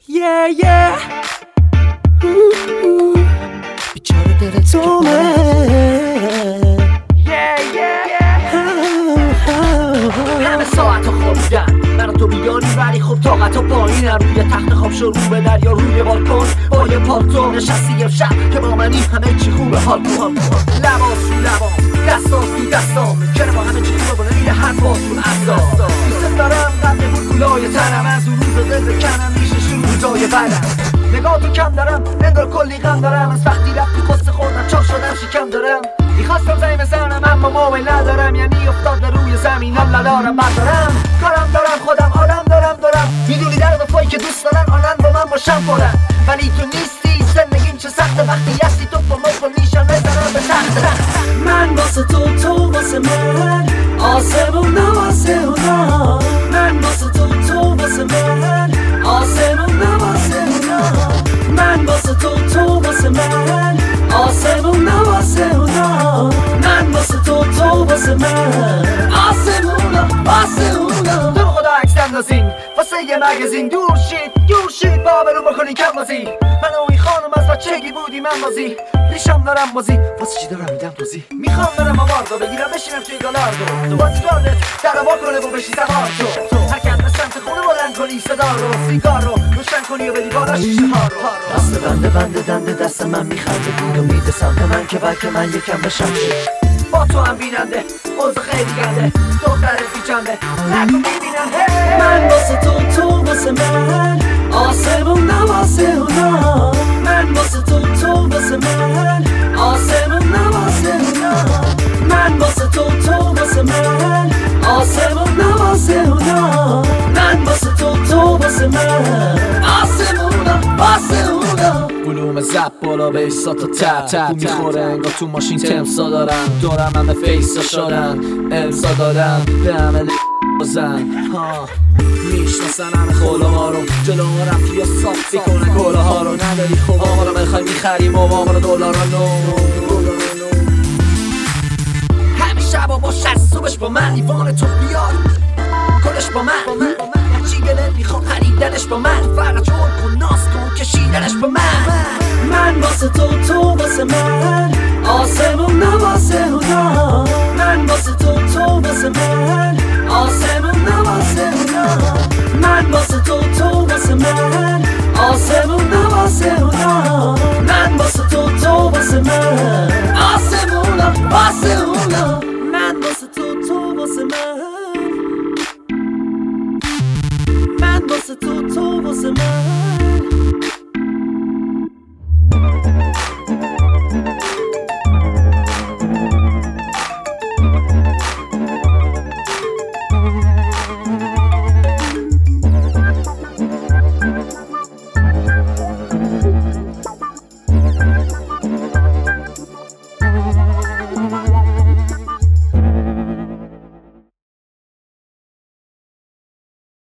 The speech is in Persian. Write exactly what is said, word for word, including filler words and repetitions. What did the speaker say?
yeah yeah بیچاره دل تو من yeah yeah همه ساعت خوابیدن من تو بیاری ولی خب طاقت و پایینم روی تخت خواب شروع به دریا روی بالکن با یه پالتو نشستی امشب که با منی همه چی خوبه حال کن لباس رو لباس دستاس تو دستام چرا با همه چی خوبه با نمیره هر باز رو اصلا دوست دارم قبل بود گلای تنم از اون روز دل بکنم میشه شروع جای بدم نگاه تو کم دارم انگار کلی غم دارم از وقتی رفتی قصه خوردم چاق شدم شکم دارم میخواستم زنگ بزنم اما موبایل ندارم یعنی افتاد به روی زمینم ندارم بردارم کارم دارم خودم آدم دارم دارم میدونی در وفایی که دوست دارن آنن با من باشم پرن ولی تو نیستی زندگیم چه سخته وقتی هستی تو با ما نیشم بزنم به تخت من واسه تو تو واسه من آسمون واسه اونا من واسه تو تو واسه من آسمون واسه اونا من واسه تو تو واسه من آسمون واسه اونا من واسه تو تو واسه من آسمون واسه اونا تو خدا عکس اندازین واسه یه مگزین دور شید دور شید بابرو بکنین کم بازی من و این خانم از بچگی بودی من بازی ریشم دارم بازی واسه چی دارم میدم توضیح میخوام برم آواردو بگیرم بشینم توی گالاردو تو با تیگاردت در با کنه و بشی سوار شو حرکت به سمت خونه بلند کنی صدا رو سیگار رو روشن کنی و بدی بالا شیشه ها رو دست بنده بنده دنده دست من میخنده دور و میده سمت من که بلکه من یکم بشم با تو هم بیننده اوضاع خیلی گنده دخترت بیچنده نکن میبیننده من واسه تو تو واسه من آسمون واسه اونا من واسه تو تو واسه من آسمون واسه اونا من واسه تو تو واسه من آسمون واسه اونا من واسه تو تو واسه من آسمون واسه اونا بلوم زب بالا به ایسا تا تب تب میخوره انگار تو ماشین تمسا دارم دورم همه فیسا شدن امسا دارم به همه بازن میشناسن همه خولا ها رو جلو رفت یا ساختی کنن گولا ها رو نداری خوبا ها رو بخوای میخریم و ما رو دولار نو همه شبا با شست صبحش با من ایوان تو بیار کلش با من هرچی گلت میخوام خریدنش با من فرق جور کن ناز کن کشیدنش با من من واسه تو تو واسه من آسمون واسه اونا من واسه تو تو واسه من آسمون واسه اونا من واسه تو تو واسه من آسمون واسه اونا من واسه تو تو واسه من آسمون واسه اونا من واسه تو تو واسه من من واسه تو تو واسه من